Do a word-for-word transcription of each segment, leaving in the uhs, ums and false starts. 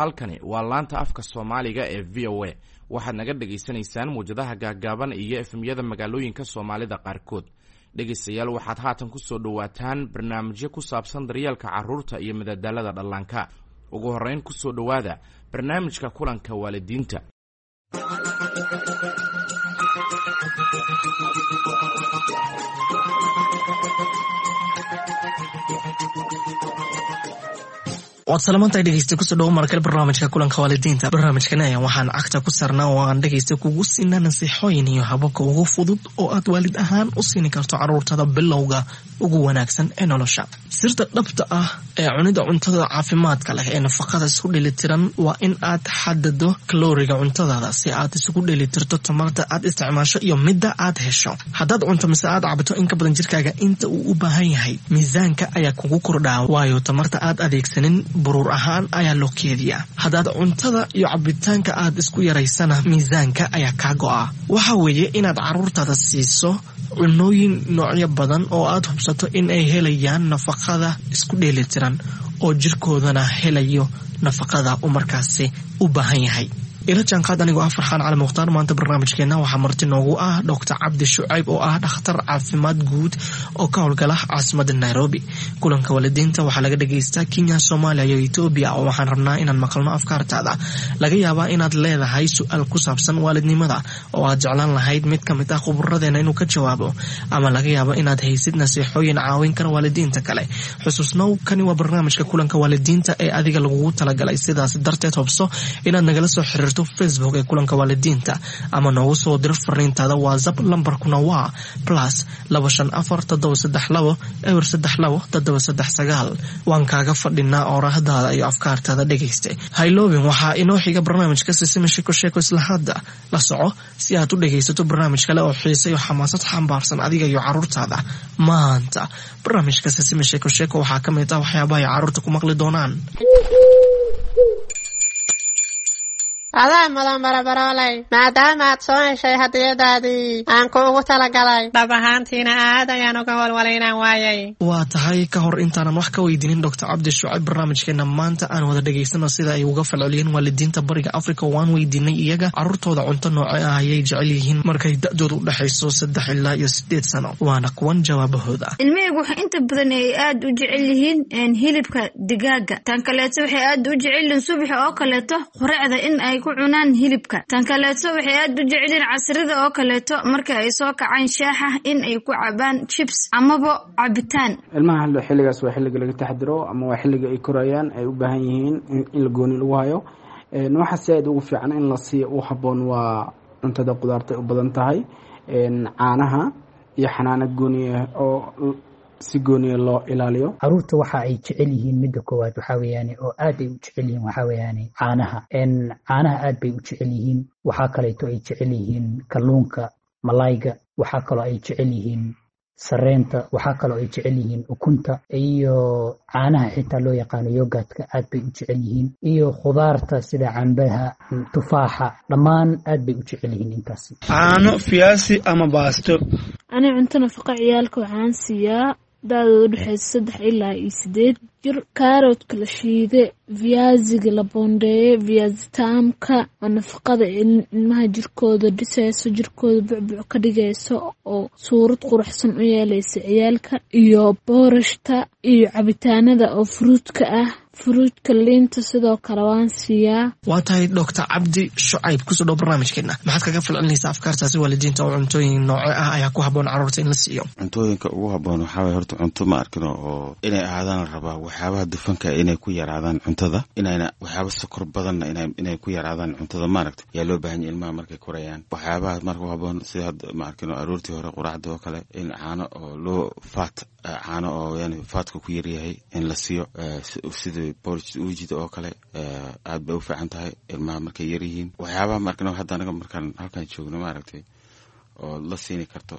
halkani waa laanta afka Soomaaliga ee V O A waxaad naga dhageysanaysaan muujadaha gaagaaban iyo F M-yada magaalooyinka Soomaalida qaarkood. dhegeystayaal waxaad haatan ku soo dhawaataan barnaamijyo ku saabsan daryeelka carruurta iyo madadaalada dhallaanka. ugu horeyn ku soo dhawaada barnaamijka kulanka waalidiinta. waad salaamantay dhegeysta ku soo dhawo markale barnaamijka kulanka waalidiinta. barnaamijkana ayaan waxaan cagta ku sarnaa oo aan dhegeysta kugu siinaa nasiixooyin iyo hababka ugu fudud oo aad waalid ahaan u siini karto carruurtada bilowga ugu wanaagsan ee nolosha. sirta dhabta ah ee cunida cuntada caafimaadka leh ee nafaqada isku dheelitiran waa in aad xadado kalooriga cuntadaada si aad isugu dheelitirto tamarta aad isticmaasho iyo midda aad hesho. haddaad cunto mise aad cabto in ka badan jirkaaga inta uu u baahan yahay, miisaanka ayaa kugu kordhaa, waayo tamarta aad adeegsanin buruur ahaan ayaa loo keediyaa. haddaad cuntada iyo cabitaanka aad isku yaraysana, miisaanka ayaa kaa go'a. waxa weeye inaad carruurtaada siiso cunooyin noocyo badan oo aad hubsato in ay helayaan nafaqada isku dheelitiran oo jirkoodana helayo nafaqada uu markaasi u baahan yahay. ila jaanqaad anigoo ah Farxaan Cali Mukhtaar. maanta barnaamijkeena waxaa marti noogu ah Doctor Cabdi Shucayb oo ah dhakhtar caafimaad guud oo ka howlgala caasimadda Nairobi. kulanka waalidiinta waxaa laga dhageystaa Kenya, Soomaaliya iyo Ethiopia oo waxaan rabnaa inaan maqalno afkaartaada. laga yaabaa inaad leedahay su'aal ku saabsan waalidnimada oo aad jeclaan lahayd mid ka mid ah khubaradeena inuu ka jawaabo, ama laga yaabo inaad haysid nasiixooyin caawin kara waalidiinta kale. xusuusnow, kani waa barnaamijka kulanka waalidiinta ee adiga lagugu talagalay, sidaas darteed hubso inaad nagala soo xiriirto Facebook ee kulanka waalidiinta ama noogu soo dir fariintaada WhatsApp. lambarkuna waa plus laba shan afar toddoba saddex labo eber saddex labo toddoba saddex sagaal. waan kaaga fadhinaa oorahdaada iyo afkaartaada dhegeysta. hayloobin waxaa inoo xiga barnaamijka Sisima Sheeko Sheeko. isla hadda la soco si aad u dhegeysato barnaamij kale oo xiiso iyo xamaasad xambaarsan adiga iyo carruurtaada. maanta barnaamijka Sisima Sheeko Sheeko waxaa ka mid ah waxyaabaha ay carruurta ku maqli doonaan. adaa madan barabaroolay, maadaama aad soo heshay hadiyadaadii aan kuugu talagalay. dhab ahaantiina aad ayaan uga walwalaynaan waayay. waa tahay ka hor intaanan wax ka weydiinin Doctor Cabdi Shucayb, barnaamijkeena maanta aan wada dhegeysano sida ay uga falceliyeen waalidiinta bariga Afrika. waan weydiinay iyaga carruurtooda cunto noocee ah ayay jecel yihiin markay da'doodu u dhaxayso saddex ilaa iyo sideed sano. waana kuwan jawaabahooda. ilmahaygu waxay inta badan ay aad u jecel yihiin hilibka digaaga. tan kaleeto waxay aad u jecel yihiin subaxa oo kaleeto quraacda in ay ku cunaan hilibka. tan kaleeto waxay aad u jecel yihiin casrida oo kaleeto marka ay soo kacaan shaaxa in ay ku cabaan chips amaba cabitaan. ilmaha xilligaas waa xilliga laga taxadiro ama waa xilliga ay korayaan, ay u baahan yihiin in la gooni lagu hayo. waxa si aad ugu fiican in la siiyo u haboon waa cuntada qudaarta u badan tahay, caanaha iyo xanaanad gooniya oo si gooniya loo ilaaliyo. carruurta waxa ay jecel yihiin midda koowaad waxa weeyaan oo aad ay u jecel yihiin waxa weeyaan caanaha. en caanaha aad bay u jecel yihiin. waxa kale oo ay jecel yihiin kalluunka, malayga. waxa kale oo ay jecel yihiin sareenta. waxa kale oo ay jecel yihiin ukunta iyo caanaha xitaa loo yaqaan yogurtka aad bay u jecel yihiin, iyo khudaarta sida cambaha, tufaaxa, dhammaan aad bay u jecel yihiin intaas. caano, fiyaasi ama baasto. ani cunto nafaqo ciyaalka waxaan siiyaa daadooda dhexeysa saddex ilaa iyo sideed jir. kaaroodka la shiide, viyaasiga la boondeeye, viyaasi taamka oo nafaqada ilmaha jirkooda dhisayso, jirkooda bucbuc ka dhigayso oo suurad quruxsan u yeelaysa ciyaalka, iyo boorashta iyo cabitaanada oo fruudka ah. fruudka liinta sidoo kale waan siiyaa. waa tahay Doctor Cabdi Shucayb, kusoo dhow barnaamijkeena. maxaad kaga falcelinaysaa afkaartaasi waalidiinta oo cuntooyin nooce ah ayaa ku haboon carruurta in la siiyo? cuntooyinka ugu haboon waxaa waye horta cunto ma arkino oo inay ahaadaan rabaa waxyaabaha dufanka inay ku yaraadaan cuntada, inayna waxyaaba sokor badanna inay ku yaraadaan cuntada. maaragta yaa loo baahan yahay ilmaha markay korayaan. waxyaabaha marka haboon sida hadda ma arkino aroortii hore quraacda oo kale in caano oo loo faat caano oo yani faatka ku yaryahay in la siiyo, sida borj uujida oo kale aad bay u fiican tahay ilmaha markay yar yihiin. waxyaabaha markana hadda anaga markaan halkan joogno maaragtay oo la siini karto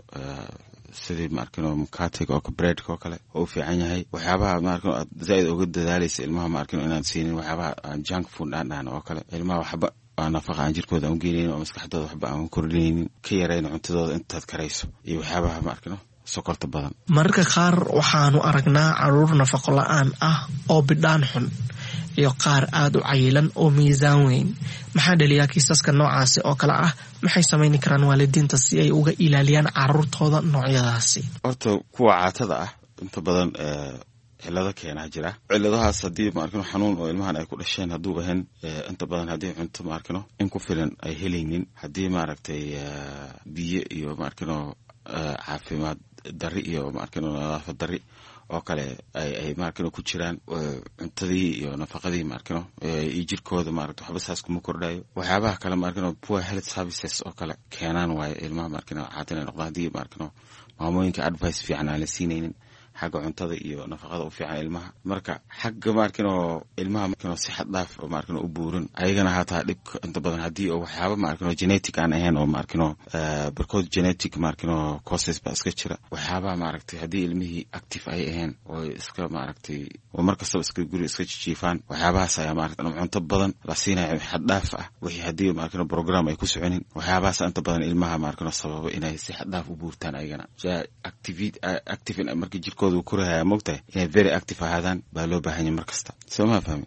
sidii maarkano mukatiga oo breadka oo kale oo u fiican yahay. waxyaabaha maarkano aad zaid uga dadaalaysa ilmaha maarkano inaan siinin waxyaabaha junk food dhaan oo kale. ilmaha waxba aan nafaqa aan jirkooda aan geynaynin oo maskaxdooda waxba aan kordhinaynin, ka yarayna cuntadooda intaad karayso iyo waxyaabaha maarkano sokorta badan. mararka qaar waxaanu aragnaa carruur nafaqo la-aan ah oo bidhaan xun. iyo qaar aad u cayilan oo miisaan weyn. maxaa dhaliyaa kiisaska noocaasi oo kale ah? maxay samayn karaan waalidiinta si ay uga ilaaliyaan carruurtooda noocyadaasi? horta kuwa caatada ah inta badan cilado keenaa jira. ciladahaas haddii maarkino xanuun oo ilmahan ay ku dhasheen hadduu ahayn inta badan haddii cunto maarkino in ku filan ay helaynin, haddii maaragtay biyo iyo maarkino caafimaad dari iyo maarkino nadaafad dari oo kale ay ay maarkino ku jiraan, cuntadii iyo nafaqadii maarkino iyo jirkooda maaragtay waxba saas kuma kordhayo. waxyaabaha kale maarkino poor health services oo kale keenaan waaye ilmaha maarkino caatina noqda haddii maarkino maamooyinka advice fiican aan la siinaynin xagga cuntada iyo nafaqada u fiican ilmaha. marka xagga maarkino ilmaha maarkino si xad dhaaf oo maarkino u buuran ayagana hataa dhib inta badan haddii oo waxyaaba maarkino genetic aan ahayn oo maarkino barkood genetic maarkino causes ba iska jira. waxyaaba maaragtay haddii ilmihii active ay ahayn oo iska maaragtay oo markasta iska guri iska jiifaan, waxyaabahaas ayaa maaragtay cunto badan la siinayo xad dhaaf ah. wixii haddii maarkino program ay ku soconin, waxyaabahaas inta badan ilmaha maarkino sababo inay si xad dhaaf u buurtaan ayagana activity active in markii jirkooda uu koraya moogtahay inay very active ahaadaan baa loo baahan yahay markasta. soo ma fahmi?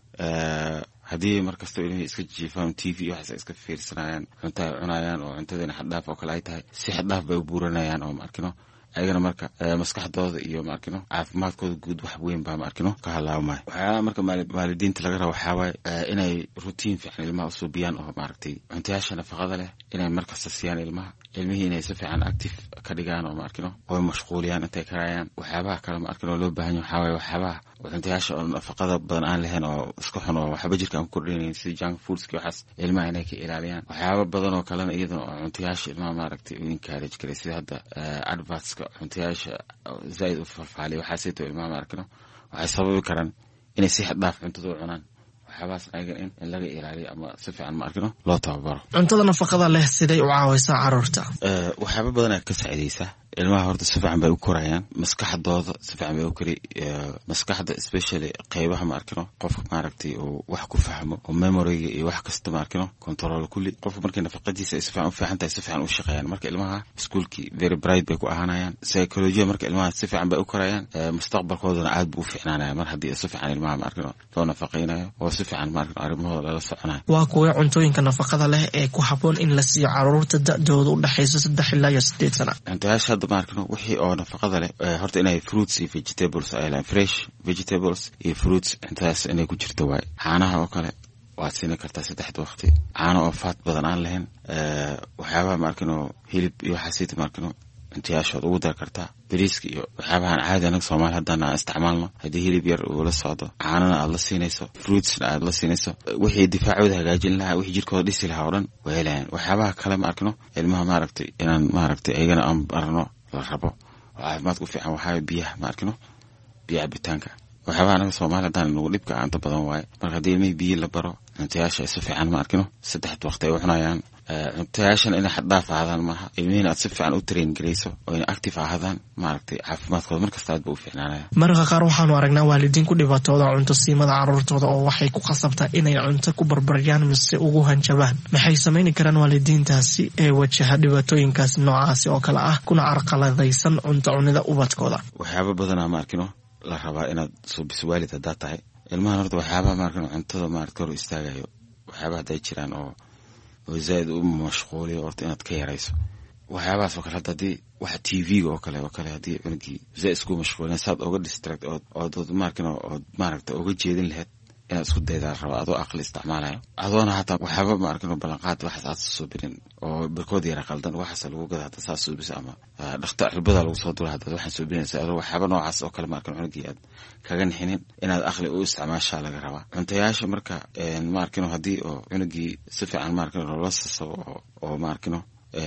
haddii markasta ilmihii iska jiifaan t v waxaas iska fiirsanayaan, cunto ay cunayaan oo cuntadina xad dhaaf oo kale ay tahay, si xad dhaaf bay u buuranayaan oo maarkino ayagana marka maskaxdooda iyo maarkino caafimaadkooda guud wax weyn baa maarkino ka halaawmay. waxaa marka waalidiinta laga rabo waxaa waaye inay routine fiican ilmaha usoo biyaan oo maaragtay cuntayaasha nafaqada leh inay markasta siiyaan ilmaha. ilmihii inay si fiican active ka dhigaan oo maarkino oo mashquuliyaan intay karayaan. waxyaabaha kale maarkino loo baahan yahay waxaa waaye waxyaabaha cuntayaasha oo nafaqada badan aan lahayn oo iska xun oo waxba jirka aan ku kordhinayn sida junk foods iyo waxaas ilmaha inay ka ilaaliyaan. waxyaaba badan oo kalena iyadana oo cuntayaasha ilmaha maaragtay u encourage garay sida hadda advertska cuntayaasha zaid u farfaaliya waxaasayto ilmaha maarkino waxay sababi karaan inay si xad dhaaf cuntada u cunaan. waxyaabahaas ayagan in in laga ilaaliyo ama si fiican maarkino loo tababaro. cuntada nafaqada leh siday u caawaysaa carruurta? waxyaaba badan ay ka saacidaysaa ilmaha. horta si fiican bay u korayaan, maskaxdooda si fiican bay u kori. maskaxda especially qaybaha maarkino qofka maaragtay oo wax ku fahmo oo memoryga iyo wax kasta maarkino control kulli. qofka markay nafaqadiisa ay si fiican u fiican tahay si fiican u shaqeeyaan, marka ilmaha iskuulkii very bright bay ku ahaanayaan. psychology marka ilmaha si fiican bay u korayaan, mustaqbalkoodana aad buu u fiicnaanaya mar haddii si fiican ilmaha maarkino loo nafaqeynayo oo si fiican maarkino arrimahooda lala soconayo. waa kuwa cuntooyinka nafaqada leh ee ku habboon in la siiyo carruurta da'dooda u dhaxayso saddex ilaa iyo sideed sano? cuntayaasha hadda maarkino wixii oo nafaqada leh horta inay fruits iyo vegetables ay leeyihiin, fresh vegetables iyo fruits intaas inay ku jirto waay. caanaha oo kale waad siin kartaa saddexda waqti, caano oo faat badan aan lahayn. waxyaabaha maarkino hilib iyo waxaasita maarkino cuntayaashood ugu dar kartaa. bariiska iyo waxyaabahan caadi anaga Soomaali haddaan aan isticmaalno, haddii hilib yar uu la socdo, caanana aad la siinayso, fruitsna aad la siinayso, wixii difaacooda hagaajin lahaa, wixii jirkooda dhisi lahaa oo dhan way helayaan. waxyaabaha kale maarkino ilmaha maaragtay inaan maaragtay ayagana aan barno la rabo oo caafimaadka u fiican waxaa biyaha maarkino biyo cabitaanka. waxyaabaha anaga Soomaali haddaan nagu dhibka aanta badan waaye. marka haddii ilmihii biyo la baro, cuntayaasha ay si fiican maarkino saddexda waqti ay u cunayaan, cuntayaashan inay xad dhaaf ahaadaan maaha, ilmihiina aad si fiican u train garayso oo inay active ahaadaan maaragtay caafimaadkooda markasta aad ba u fiicnaanaya. mararka qaar waxaanu aragnaa waalidiin ku dhibaatooda cunto siimada carruurtooda oo waxay ku qasabtaa inay cunto ku barbaryaan mise ugu hanjabaan. maxay samayn karaan waalidiintaasi ee wajaha dhibaatooyinkaas noocaasi oo kale ah kuna carqaladaysan cunto cunida ubadkooda? waxyaaba badanaa maarkino la rabaa inaad suubiso waalid haddaad tahay. ilmahan horta waxyaabaha maarkino cuntada maaragta hor istaagayo waxyaaba hadday jiraan oo oo zaid u mashquuliyo horta inaad ka yarayso. waxyaabahaas oo kale hadda haddii waxa t v-ga oo kale oo kale haddii cunugii zaid isku mashquulin saad oga distract ood ood maarkino ood maaragta oga jeedin lahayd inaad isku daydaa rabaa adoo aqli isticmaalayo, adoona hataa waxyaaba maarkino ballanqaad waxaas aad suubinin oo barkood yara qaldan waxaas lagu gada hadda saas suubisa ama dhakhtar cirbada lagu soo dura hadda waxaan suubinaysa adoo waxyaaba noocaas oo kale maarkino cunugii aad kaga nixinin inaad aqli u isticmaashaa laga rabaa. cuntayaasha marka maarkino haddii oo cunugii si fiican maarkino loola sasabo oo oo maarkino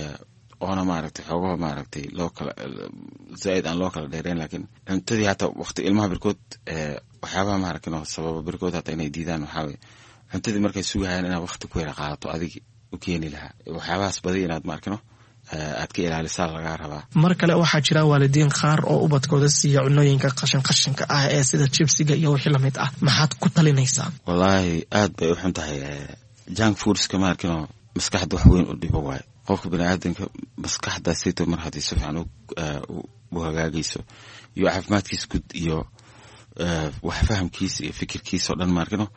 oona maaragtay xoogaha maaragtay loo kala zaid aan loo kala dheereyn, laakiin cuntadii hataa waqti ilmaha barkood waxyaabaha maarkino sababa barkood hataa inay diidaan waxaa weye cuntadii markay sugahayaan inaad waqti ku yara qaadato adigi u keeni lahaa. waxyaabahaas badi inaad maarkino aad ka ilaalisaa lagaa rabaa. mar kale waxaa jira waalidiin qaar oo ubadkooda siiya cunooyinka qashin qashinka ah ee sida jibsiga iyo wixii lamid ah. maxaad ku talinaysaa? wallaahi aad bay u xun tahay. junk foodska maarkino maskaxda wax weyn u dhibo waaye. qofka baniaadanka maskaxdaasayto mar haddii si fiican u hagaagayso iyo caafimaadkiisa guud iyo wax fahamkiisa iyo fikirkiisa oo dhan maarkino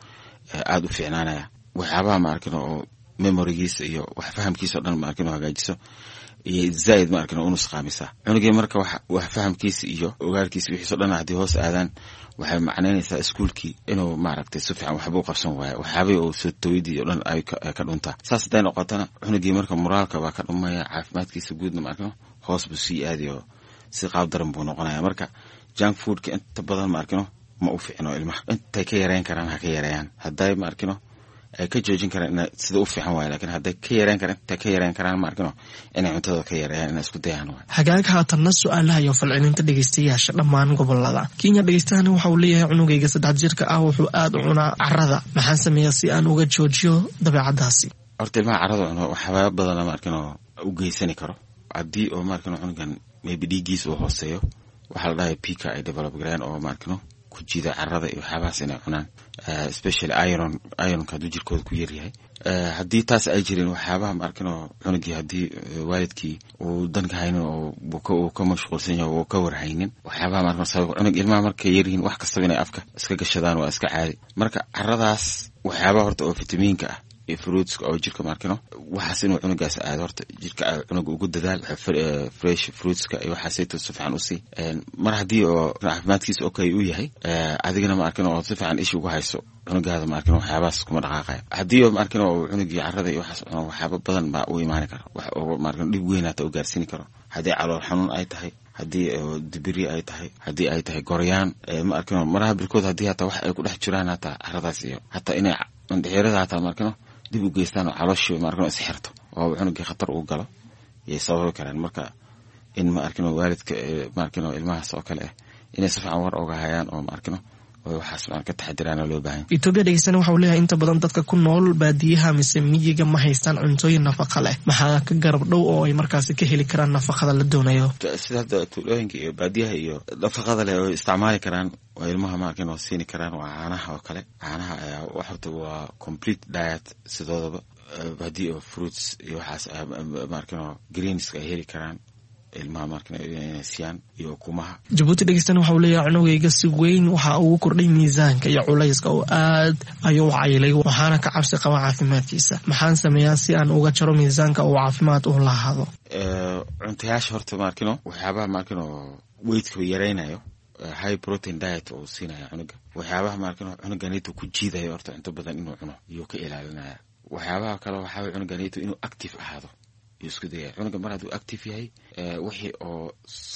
aad u fiicnaanaya waxyaabaha ma arkino oo memorigiisa iyo wax fahamkiisa dhan ma arkino hagaajiso iyo zaid ma arkino uu nusqaamisa cunugii marka wax wax fahamkiisa iyo ogaalkiisa wixiisa dhan hadii hoos aadaan waxay macnaynaysaa iskuulkii inuu maaragtay si fiican waxba u qabsan waayo waxyaabay oo soo tawidii oo dhan ay ka dhunta saas haday noqotana cunugii marka moraalka baa ka dhumaya caafimaadkiisa guudna ma arkino hoos buu sii aadiyo si qaab daran buu noqonaya marka junk foodka inta badan ma arkino ma u fiicno ilmaha intay ka yareyn karaan ha ka yareeyaan haday ma arkino ay ka joojin karaan sida u fiican waayo laakiin haday ka yareyn karaan inta ka yareyn karaan ma arkino inay cuntada ka yareeyaan inay isku dayaan waayo hagaag haatanna su'aalaha iyo falcelinta dhegeystayaasha dhammaan gobolada Kenya dhegeystayaasha waxa uu leeyahay cunugayga saddex jirka ah wuxuu aad u cunaa carrada maxaan sameeyaa si aan uga joojiyo dabeecadaasi horta ilmaha carrada cuno waxyaabo badan ma arkino u geysan karo hadii oo ma arkino cunugan maybe dhiigiis uu hooseeyo waxa la dhahay pika ay develop gareen oo ma arkino ku jida carrada iyo waxyaabahaas inay cunaan especially iron iron ka jirkooda ku yar yahay hadii taas ay jireen waxyaabaha ma arkino cunugii hadii waalidkii uu danka haynin oo uu ka mashquulsan yahay oo ka warhaynin waxyaabaha ma arkino sabab cunug ilmaha markay yaryihiin wax kasta inay afka iska gashadaan waa iska caadi marka carradaas waxyaabaha horta oo fitamiinka ah iyo fruits oo jirka ma arkino waxaas inuu cunugaas aad horta jirka cunuga ugu dadaal fresh fruits ka iyo waxaas ay si fiican u sii mar hadii oo caafimaadkiisa okay u yahay adigana ma arkino oo si fiican ish ugu hayso cunugaada ma arkino waxyaabahaas kuma dhaqaaqay hadii oo ma arkino cunugii carrada iyo waxaas cuno waxyaabo badan baa u imaan kara wax oo ma arkino dhib weyn hata u gaarsiin karo hadii calool xanuun ay tahay hadii dibiri ay tahay hadii ay tahay goryaan ma arkino maraha bilkood hadii hata wax ay ku dhex jiraan hata carradaas iyo hata inay indheerada hata ma arkino dib u geystaan caloosha ma arkino isxirto oo cunugii khatar u galo iyo sabab karaan marka in ma arkino waalidka ma arkino ilmahaas oo kale inay si fiican war oga hayaan oo ma arkino oo waxaas aan ka taxadirana loo baahan Ethiopia dhegeysan waxa uu leeyahay inta badan dadka ku nool baadiyaha mise miyiga ma haystaan cuntooyin nafaqo leh maxaa ka garab dhow oo ay markaas ka heli karaan nafaqada la doonayo sida tuulooyinka iyo baadiyaha iyo nafaqada leh oo isticmaali karaan oo ilmaha ma arkino siin karaan waa caanaha oo kale caanaha ayaa waxta waa complete diet sidoodaba baadiyo fruits iyo waxaas ma arkino greens ay heli karaan ilmaha markana inaysiiyaan iyo kumaha Djibouti dhegeysan waxa uu leeyahay cunugayga si weyn waxa uu kordhay miisaanka iyo culayska oo aad ayuu caylay waxaana ka cabsi qaba caafimaadkiisa maxaan sameeyaa si aan uga jaro miisaanka oo caafimaad u lahaado ee cuntayaasha horta markino waxyaabaha markino weight-ka yareynayo high protein diet oo siinaya cunuga waxyaabaha markino cunuganiitu ku jiidayo horta inta badan inuu cuno iyo ka ilaalinaya waxyaabaha kale waxa cunuganiitu inuu active ahaado isku day cunuga mar hadduu active yahay wixii oo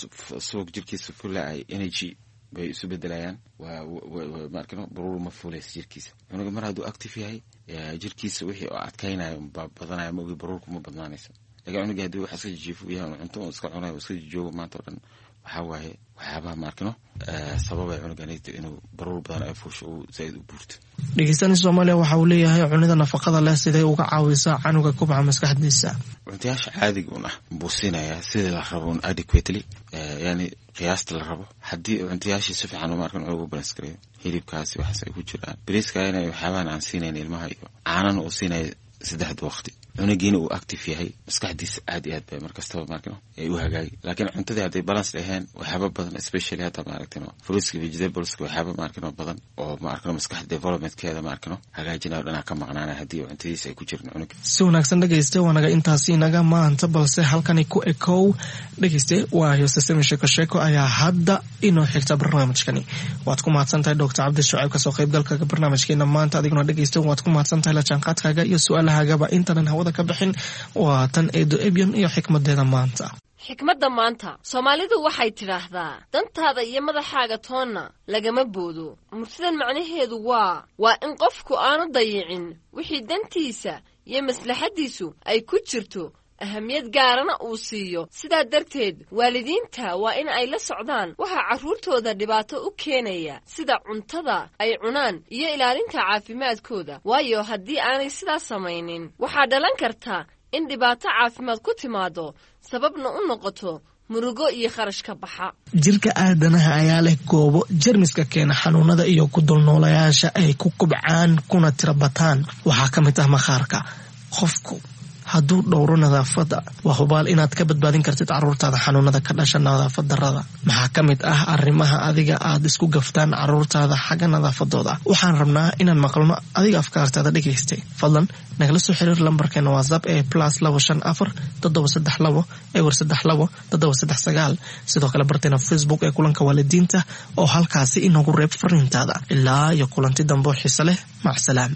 suuq jirkiisa fulay energy bay isu bedelayaan waa markano baruur ma fuleys jirkiisa cunuga mar hadduu active yahay jirkiisa wixii oo adkaynayo badanaya ma baruur kuma badnaanayso laga cunuga hadduu wax iska jiifo yahay cunto iska cunayo iska joogo maanta oo dhan waxa waaye waxyaabaha markano sabab ay cunuganiitu inuu baruur badan ay fuusho uu zaid u buurto dhegeysan Soomaaliya waxa uu leeyahay cunida nafaqada leh sidee uga caawisaa canuga kubca maskaxdiisa cuntayaasha caadiga ah buusinaya sida la rabo adequately yani qiyaasta la rabo hadii cuntayaasha si fiican u markan ugu balance gareeyo hilibkaasi waxa ay ku jiraan bariiska inay waxyaabahan aan siinayna ilmaha iyo caanana uu siinay saddex waqti cunugiina uu active yahay maskaxdiisa aad iyo aad bay markasta markano ay u hagaagi laakiin cuntada haday balance ahayn waxyaabo badan especially hada maaragtay fruits and vegetables waxyaabo markano badan oo markano maskax development-keeda markano hagaajinayo dhana ka maqnaana hadii cuntadiisa ay ku jiraan cunug si wanaagsan dhageyste wanaga intaasi naga maanta balse halkani ku ekow dhageyste waayo system sheeko sheeko ayaa hadda inoo xigta barnaamijkani waad ku mahadsantahay Doctor Cabdi Shucayb ka soo qayb galka barnaamijkeena maanta adiguna dhageyste waad ku mahadsantahay la jaanqaadkaaga iyo su'aalahaaga intanan hawada ka bixin waa tan eedo ebyan iyo xikmadeeda maanta xikmadda maanta Soomaalidu waxay tiraahdaa dantaada iyo madaxaaga toonna lagama boodo murtidan macnaheedu waa waa in qofku aanu dayicin wixii dantiisa iyo maslaxadiisu ay ku jirto ahamiyad gaarana uu siiyo sidaa darteed waalidiinta waa in ay la socdaan waxa carruurtooda dhibaato u keenaya sida cuntada ay cunaan iyo ilaalinta caafimaadkooda waayo haddii aanay sidaas samaynin waxaa dhalan karta in dhibaato caafimaad ku timaado sababna u noqoto murugo iyo kharash ka baxa jirka aadanaha ayaa leh goobo jermiska keena xanuunada iyo ku dulnoolayaasha ay ku kubcaan kuna tirabataan waxaa ka mid ah maqaarka qofku hadduu dhowro nadaafadda waa hubaal inaad ka badbaadin kartid carruurtaada xanuunada ka dhasha nadaafad darrada. maxaa ka mid ah arrimaha adiga aad isku gaftaan carruurtaada xagga nadaafadooda? waxaan rabnaa inaan maqalno adiga afkaartaada dhegaystay. fadlan nagala soo xiriir lambarkeena whatsapp ee plus labo shan afar toddoba saddex labo ewer saddex labo toddoba saddex sagaal. sidoo kale barteena facebook ee kulanka waalidiinta oo halkaasi inagu reeb fariintaada. ilaa iyo kulanti dambe oo xiise leh. mac salaam.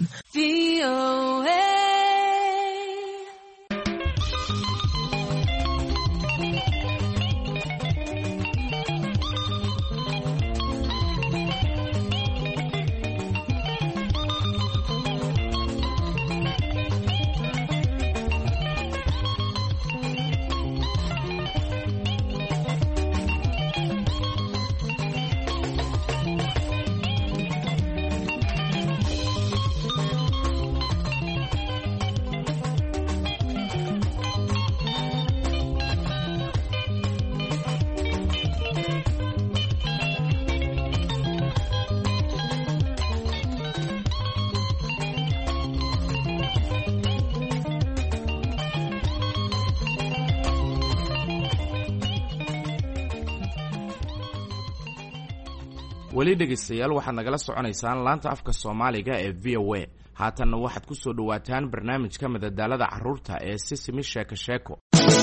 weli dhegaystayaal waxaad nagala soconaysaan laanta afka soomaaliga ee v o a. haatanna waxaad ku soo dhowaataan barnaamijka madadaalada carruurta ee sisimi sheeko sheeko.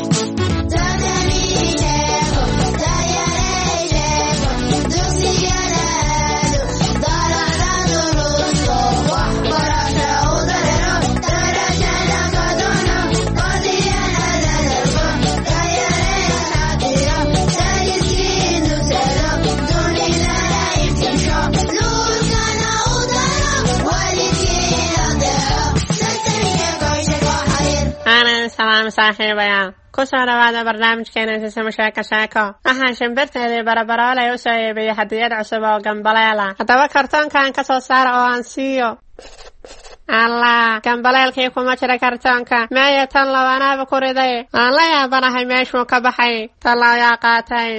saaxiibayaal ku soo dhawaada barnaamijkeena sisimo sheeko sheeko. waxaan shimbirteedii barabaroolay u soo iibiyey hadiyad cusub oo gambaleela. haddaba kartoonkan ka soo saara oo aan siiyo. allah, gambaleelkii kuma jira kartoonka. meeyo tan labanaaba ku riday. aan la yaabanahay meeshuu ka baxay. talla ayaa qaatay.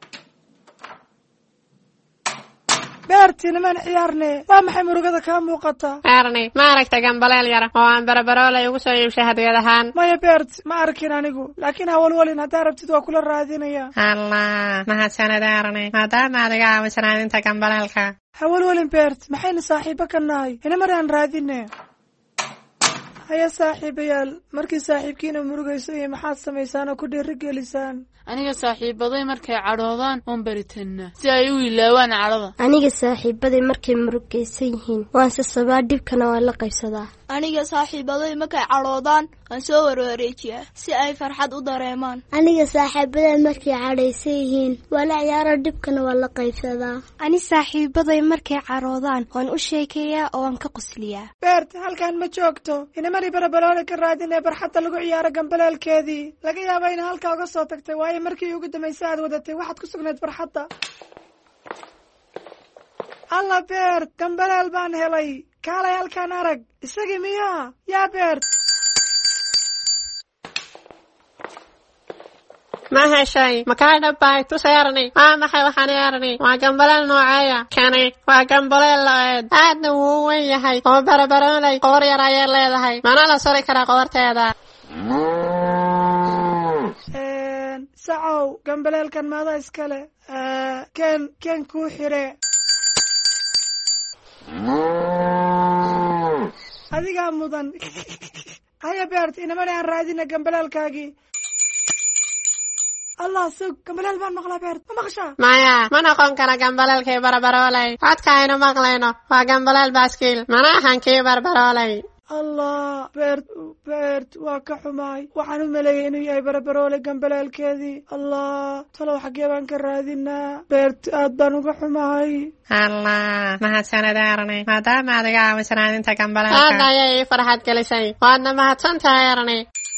beerti niman ciyaarne waa maxay murugada kaa muuqata? beerni ma aragta gambaleel yar oo aan barabaroolay ugu soo iibshay hadiyad ahaan? maya beerti ma arkin anigu, laakiin hawalwalin haddaa rabtid waa kula raadinaya. allah, mahadsanid beerni, maadaama adiga aamusanaadinta gambaleelka. hawalwalin beerti, maxayna saaxiibo ka nahay ina maraan raadine. haya saaxiibayaal, markii saaxiibkiina murugayso iyo maxaad samaysaan oo ku dhiirigelisaan? aniga saaxiibaday markay cadhoodaan waan baritanaa si ay u ilaawaan cadhada. aniga saaxiibaday markay murugaysan yihiin waan sasabaa, dhibkana waan la qaybsadaa. aniga saaxiibaday markay cadhoodaan waan soo warwareejiyaa si ay farxad u dareemaan. aniga saaxiibaday markay cadhaysan yihiin waa la ciyaaro, dhibkana waan la qaybsadaa. ani saaxiibaday markay cadhoodaan waan u sheekeeyaa oo waan ka qosliyaa. beerta halkan ma joogto, inamari barabaroole ka raadinee barxadda lagu ciyaaro gambaleelkeedii. laga yaaba ina halkaa uga soo tagtay, waayo markii ugu dambaysa aad wadatay waxaad ku sugnayd barxadda. alla beert, gambaleel baan helay, kaalay halkaan arag. isagii miyaa? yaa beert. ma heshay? makaa dhabbaay tus eerni. waa maxay waxaan eerni? waa gambaleel nooceeya? kani waa gambaleel la-eed, aadna wuu u wen yahay oo barabaroolay qoor yar ayay leedahay, mana la suri karaa qoorteeda. sacow, gambaleelkan maada iskale? ken ken kuu xire. adigaa mudan. haya beert, inamana aan raadina gambaleelkaagii. allah sug, gambaleel baan maqlaa beert, ma maqashaa? maya, ma noqon kara gambaleelkii barabaroolay. codka aynu maqlayno waa gambaleel baaskiil, mana ahan kii barabaroolay. allah beert beert waa ka xumaay, waxaan u maleeyay inuu yahay barabaroole gambaleelkeedii. allah, talow xaggee baan ka raadinaa? beert aad baan uga xumahay. allah, mahadsanid eerni, maadaama adiga aamusanaadinta gambaleelka. aad ayay ii farxad gelisay, waadna mahadsantahay eerni.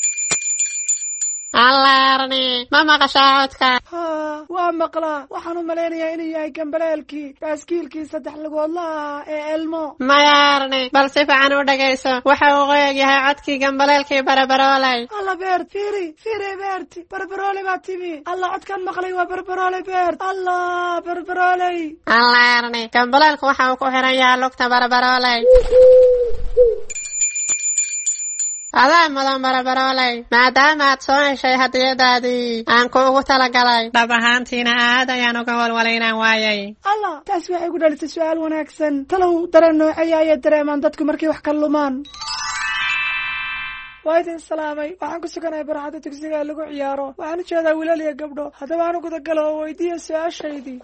alla eerni, ma maqashaa codka? ha, waa maqlaa. waxaan u malaynayaa inuu yahay gambaleelkii baaskiilkii saddex lugoodlaha ee elmo. maya eerni, bal si fiican u dhagayso, waxa uu qoyag yahay codkii gambaleelkii barabaroolay. alla beert, fiiri fiiri beerti, barabaroole baa timi. alla, codkaan maqlay waa barabaroole beert. allah, barabarooley. alla eerni, gambaleelku waxa uu ku xiran yahay lugta barabaroolay. adaa mudan barabarooley maadaama aad soo heshay hadiyadaadii aan kuugu talagalay dhab ahaantiina aad ayaan uga walwalaynaan waayay allah taas waxay ku dhalisay su-aal wanaagsan talow dareen noocaya ayay dareemaan dadku markay wax ka lumaan waa idin salaamay waxaan ku suganahay barxadda dugsiga lagu ciyaaro waxaan u jeedaa wiilal iyo gabdho haddaba aan u gudagalo oo weydiiya su-aashaydii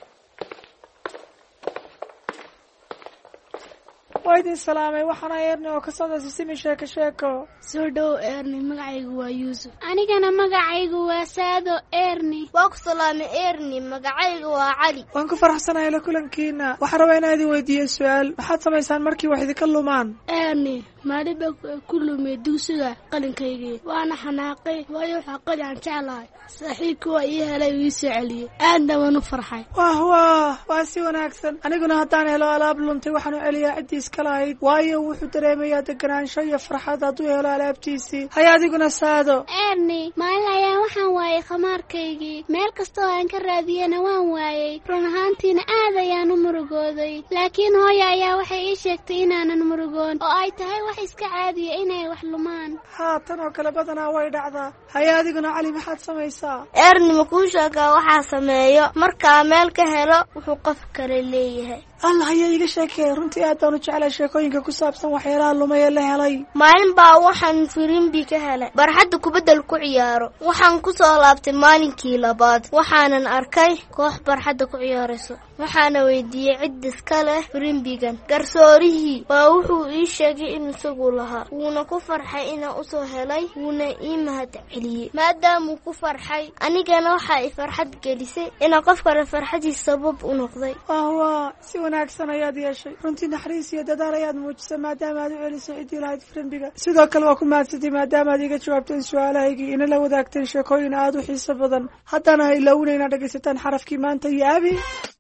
waa idin salaamay waxaana erni oo ka socda sisimi sheeko sheeko soo dhow erni magacaygu waa yuusuf anigana magacaygu waa saado erni waa ku salaamay erni magacaygu waa cali waan ku faraxsanahay la kulankiina waxaan rabaa inaan idin weydiiyo su-aal maxaad samaysaan markii wax idinka lumaan erni maalin baa ku lumiyay dugsiga qalinkaygii waana xanaaqay waayo waxaa qali aan jeclahay saaxiibka waa ii helay ii soo celiyey aadna waan u farxay wah wah waa si wanaagsan aniguna haddaan helo alaab luntay waxaan u celiyaa ciddii iska lahayd waayo wuxuu dareemayaa deganaansho iyo farxad hadduu helo alaabtiisii hay adiguna saado erni maalin ayaan waxaan waayey khamaarkaygii meel kasta oo aan ka raadiyana waan waayey run ahaantiina aad ayaan u murugooday laakiin hooyo ayaa waxay ii sheegtay inaanan murugoon oo ay tahay wax iska caadiya inay wax lumaan haa tan oo kale badanaa way dhacdaa hay adiguna cali maxaad samaysaa erni makuu sheegaa waxaa sameeyo markaa meel ka helo wuxuu qof kale leeyahay allah ayaa iiga sheekay runtii aad baan u jeclay sheekooyinka ku saabsan waxyaalaha lumay ee la helay maalin baa waxaan firimbi ka helay barxadda kubadda ku ciyaaro waxaan ku soo laabtay maalinkii labaad waxaanan arkay koox barxadda ku ciyaarayso waxaana weydiiyey cid iska leh firimbigan garsoorihii waa wuxuu ii sheegay in isagu lahaa wuuna ku farxay inaan usoo helay wuuna ii mahad celiyey maadaamuu ku farxay anigana waxaa i farxad gelisay inaan qof kale farxadiis sabab u noqday wah si wanaagsan ayaad yeeshay runtii naxariis iyo dadaal ayaad muujisay maadaama aad u celisay ciddii lahayd firimbiga sidoo kale waa ku mahadsantay maadaama aad iga jawaabteen su-aalahaygii ina la wadaagteen sheekooyin aad u xiiso badan haddana ha ilaawina inaad dhegaysataan xarafkii maanta iyo abi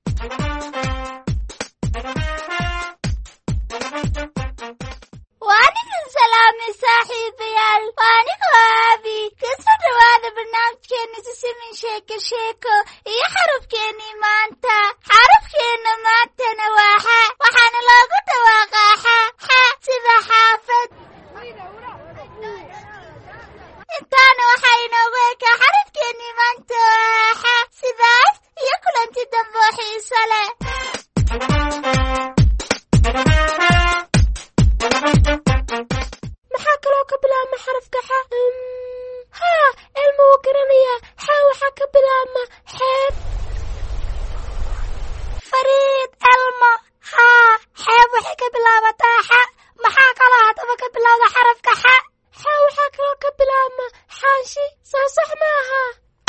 waanigan salaamay saaxiibayaal waanigoo abi kasoo dhawaada barnaamijkeena sisimin sheeko sheeko iyo xarafkeenii maanta xarafkeena maantana waa xa waxaana loogu dhawaaqaa xa xa sida xaafad intaana waxaa inoogu ekaa xarafkeenii maanta waa xa sidaas iyo kulanti dambe oo xiiso leh maxaa kaloo ka bilaabma xarafka xa haa ilma wuu garanayaa xa waxaa ka bilaabma xeeb fariid elmo haa xeeb waxay ka bilaabataa xa maxaa kaloo haddaba ka bilaabda xarafka xa xa waxaa kaloo ka bilaabma xaashi soo sax ma aha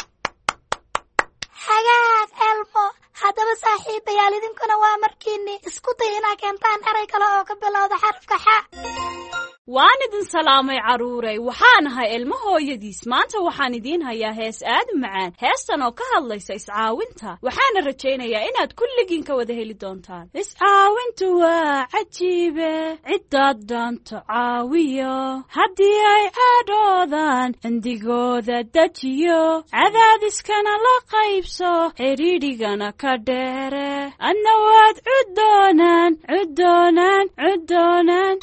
hagaag elmo haddaba saaxiibayaal idinkuna waa markiini isku day inaa keentaan eray kale oo ka bilowda xarafka xa waan idin salaamay carruurey waxaan ahay ilmo hooyadiis maanta waxaan idiin hayaa hees aad u macaan heestan oo ka hadlaysa iscaawinta waxaana rajaynayaa inaad kulligiin ka wada heli doontaan iscaawintu waa cajiibe ciddaad dhaanto caawiyo haddii ay caadhoodaan cindigooda dejiyo cadaadiskana la qaybso cidhiidhigana ka dheere adna waad cuddoonaan cuddoonaan cuddoonaan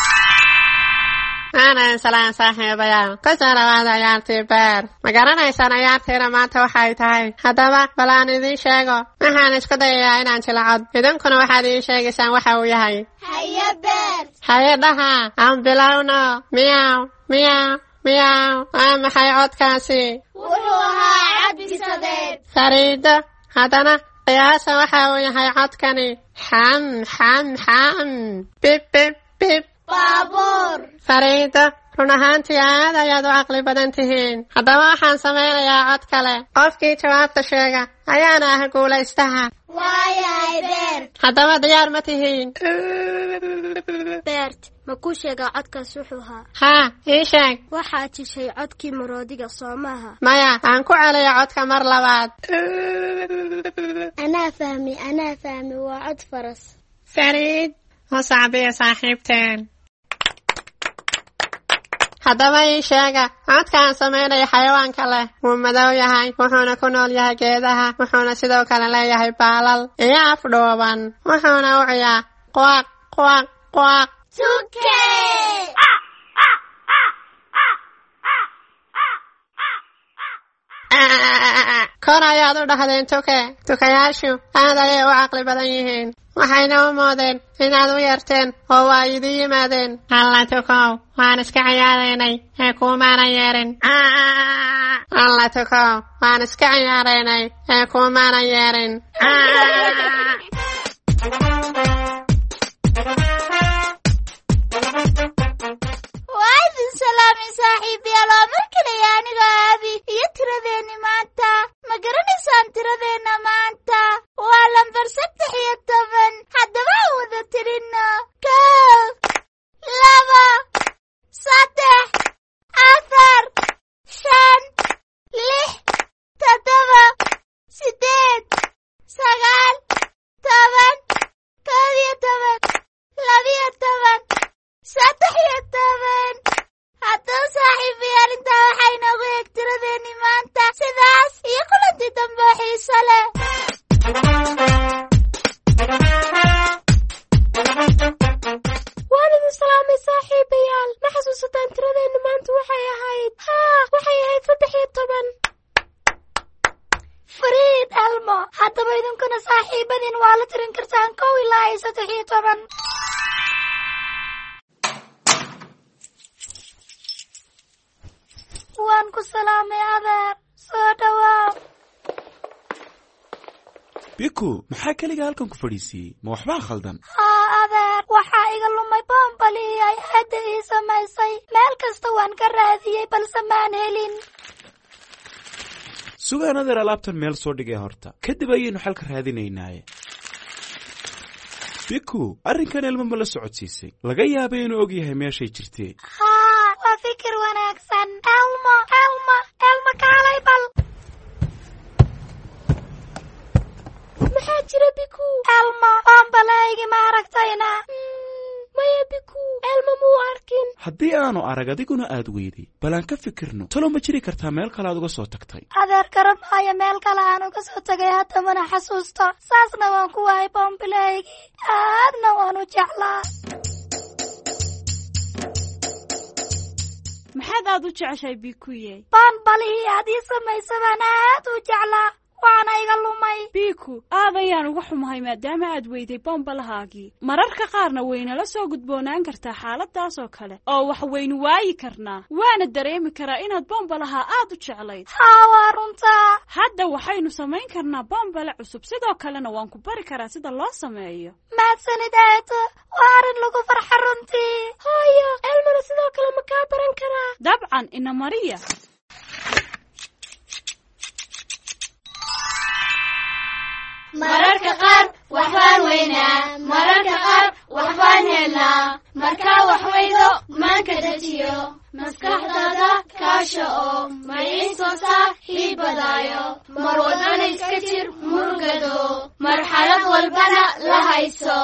aanan salaan saaxiibayaal ka soo dhawaada ciyaartii beer ma garanaysaan ciyaartiina maanta waxay tahay haddaba bal aan idiin sheego waxaan isku dayayaa inaan jilcod idinkuna waxaad ii sheegaysaan waxa uu yahay haye beer haye dhaha aan bilowno miyaw miyaw miyaw waa maxay codkaasi wuxuu ahaa cabdisadeed fariido haddana qiyaasa waxa uu yahay codkani xam xam xam bib bib bib baabuur fariido run ahaantii aad ayaad u caqli badan tihiin haddaba waxaan samaynayaa cod kale qofkii jawaabta sheega ayaana ah guulaystaha waayahay beert haddaba diyaar ma tihiin beert ma kuu sheegaa codkaas wuxuu ahaa haa ii sheeg waxaad jishay codkii maroodiga soo maaha maya aan ku celiyo codka mar labaad anaa fahmi anaa fahmi waa cod faras fariid hosacbiya saaxiibteen haddaba ii sheega codkaan samaynaya xayawaanka leh wuu madow yahay wuxuuna ku nool yahay geedaha wuxuuna sidoo kale leeyahay baalal iyo afdhuuban wuxuuna u ciyaa quaq quaq quaq tuke toon ayaad u dhahdeen tuke tukayaashu aad ayay u caqli badan yihiin waxayna u moodeen inaad u yeerteen oo waa idin yimaadeen alla tukow waan iska ciyaaraynay ee kuumaana yeerin alla tukow waan iska ciyaaraynay ee kuumaana yeerin waa idin salaamay saaxiibayaal waa mar kale aniga aabi iyo tiradeeni maanta ma garanaysaan tiradeenna maanta waa lambar saddex iyo toban haddaba aan wada tirino kow laba saddex afar shan lix toddoba sideed sagaal toban koob iyo toban labiyo toban saddex iyo toban haddaba saaxiibayaal intaa waxay noogu eeg tiradeeni maanta sidaas iyo kulanti dambe xiiso leh waan idin salaamay saaxiibayaal ma xasuusataan tiradeenna maanta waxay ahayd haa waxay ahayd saddex iyo toban fariid elmo haddaba idinkuna saaxiibadiin waa la tirin kartaan kow ilaa iyo saddex iyo toban waan ku salaamay adeer soo dhawaa biku maxaa keliga halkan ku fadhiisiiyey ma waxbaa khaldan haa adeer waxaa iga lumay boombalii ay aadda ii samaysay meel kasta waan ka raadiyey balse maan helin sugaan adeer alaabtan meel soo dhigay horta kadib ayaynu xalka raadinaynaaye biku arrinkan elmo ma la socodsiisay laga yaabay inuu og yahay meeshay jirtee haa waa fikir wanaagsan elmo elmo elmo kaalay bal maxaa jira biku elmo boombalaygi ma aragtayna maya biku elmo muu arkin haddii aanu arag adiguna aad weyday bal aan ka fikirno talo ma jiri kartaa meel kale aad uga soo tagtay adeer garan maayo meel kale aan uga soo tagay hadda mana xasuusto saasna waan ku waayay boombalaygi aadna waan u jeclaa maxaad aad u jeceshahay bikuye boombalihii aad ii samaysa baan aad u jeclaa waana iga lumay biku aad ayaan uga xumahay maadaama aad weyday bombalahaagii mararka qaarna waynala soo gudboonaan kartaa xaaladaas oo kale oo wax waynu waayi karnaa waana dareemi karaa inaad bombalahaa aad u jeclayd haa waa runtaa hadda waxaynu samayn karnaa bombale cusub sidoo kalena waan ku bari karaa sida loo sameeyo mahadsanid eedo waa arrin lagu farxa runtii hooyo elmana sidoo kale ma kaa baran karaa dabcan ina mariya mararka qaar waxbaan weynaa mararka qaar waxbaan helnaa markaa wax weydo maanka dejiyo maskaxdaada kaasha oo maciisoosaa hiibadaayo mar walbana iska jir murugado marxalad walbana la hayso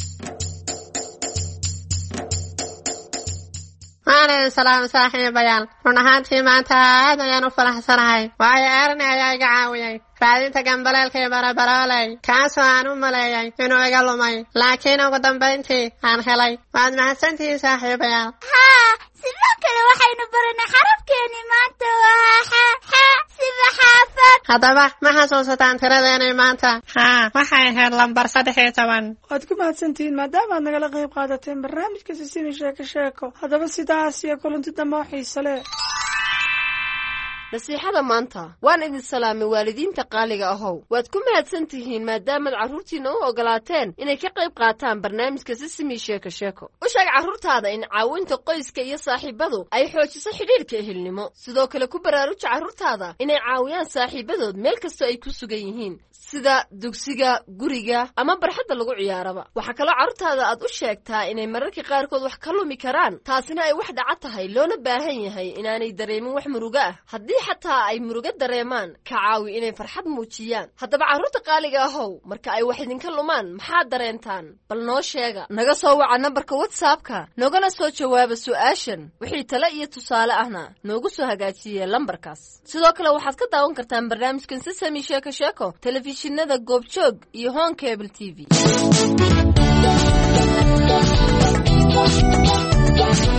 maalin salaam saaxiibayaal run ahaantii maanta aad ayaan u faraxsanahay waayo erni ayaa iga caawiyey raadinta gambaleelkii barabarooley kaasoo aan u maleeyay inuu iga lumay laakiin ugu dambayntii aan helay waad mahadsantihiin saaxiibayaal haa sidoo kale waxaynu baranay xarafkeenii maanta waa xa xa sida xaafad haddaba ma xasuusataan tiradeenii maanta haa waxay ahayd lambar saddex iyo toban waad ku mahadsantihiin maadaama aad nagala qayb qaadateen barnaamijka sisimi sheeko sheeko haddaba sidaas iyo kulanti dambe oo xiise leh nasiixada maanta waan idin salaamay waalidiinta qaaliga ahow waad ku mahadsan tihiin maadaamaad carruurtiinna u ogolaateen inay ka qayb qaataan barnaamijka sisimi sheeko sheeko u sheeg carruurtaada in caawinta qoyska iyo saaxiibadu ay xoojiso xidhiirka ehelnimo sidoo kale ku baraaruja carruurtaada inay caawiyaan saaxiibadood meel kastoo ay ku sugan yihiin sida dugsiga guriga ama barxadda lagu ciyaaraba waxaa kaloo carruurtaada aad u sheegtaa inay mararka qaarkood wax ka lumi karaan taasina ay wax dhaca tahay loona baahan yahay inaanay dareemin wax murugo ah haddii xataa ay murugo dareemaan ka caawi inay farxad muujiyaan haddaba carruurta qaaliga ahow marka ay wax idinka lumaan maxaad dareentaan bal noo sheega naga soo waca nambarka whatsappka nogana soo jawaaba su'aashan wixii tale iyo tusaale ahna noogu soo hagaajiye lambarkaas sidoo kale waxaad ka daawan kartaan barnaamijkan sisami sheeko sheeko telefishinada goobjoog iyo home cable t v